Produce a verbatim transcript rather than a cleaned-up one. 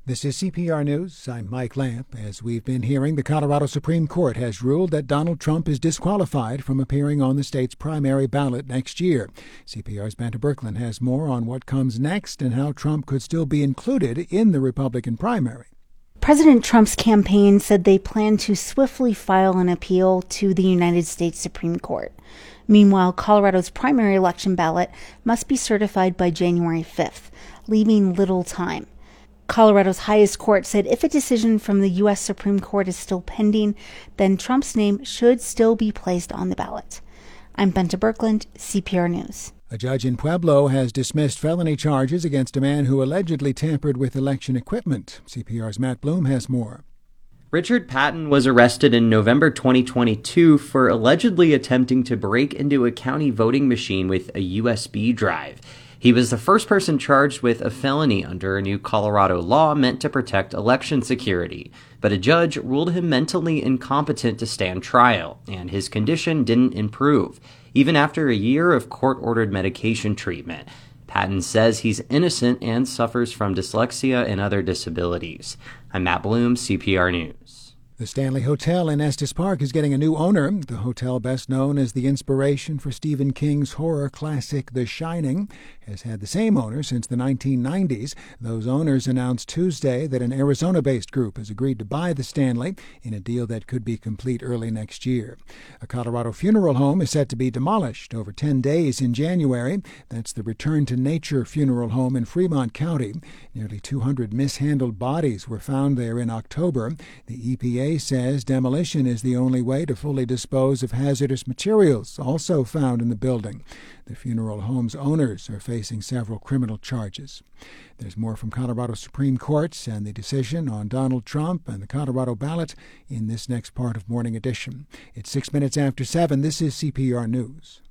This is C P R News. I'm Mike Lamp. As we've been hearing, the Colorado Supreme Court has ruled that Donald Trump is disqualified from appearing on the state's primary ballot next year. C P R's Banta Berkland has more on what comes next and how Trump could still be included in the Republican primary. President Trump's campaign said they plan to swiftly file an appeal to the United States Supreme Court. Meanwhile, Colorado's primary election ballot must be certified by January fifth, leaving little time. Colorado's highest court said if a decision from the U S Supreme Court is still pending, then Trump's name should still be placed on the ballot. I'm Banta Berkland, C P R News. A judge in Pueblo has dismissed felony charges against a man who allegedly tampered with election equipment. C P R's Matt Bloom has more. Richard Patton was arrested in November twenty twenty-two for allegedly attempting to break into a county voting machine with a U S B drive. He was the first person charged with a felony under a new Colorado law meant to protect election security, but a judge ruled him mentally incompetent to stand trial, and his condition didn't improve, even after a year of court-ordered medication treatment. Patton says he's innocent and suffers from dyslexia and other disabilities. I'm Matt Bloom, C P R News. The Stanley Hotel in Estes Park is getting a new owner. The hotel, best known as the inspiration for Stephen King's horror classic The Shining, has had the same owner since the nineteen nineties. Those owners announced Tuesday that an Arizona-based group has agreed to buy the Stanley in a deal that could be complete early next year. A Colorado funeral home is set to be demolished over ten days in January. That's the Return to Nature Funeral Home in Fremont County. Nearly two hundred mishandled bodies were found there in October. The E P A says demolition is the only way to fully dispose of hazardous materials also found in the building. The funeral home's owners are facing several criminal charges. There's more from Colorado Supreme Court and the decision on Donald Trump and the Colorado ballot in this next part of Morning Edition. It's six minutes after seven. This is C P R News.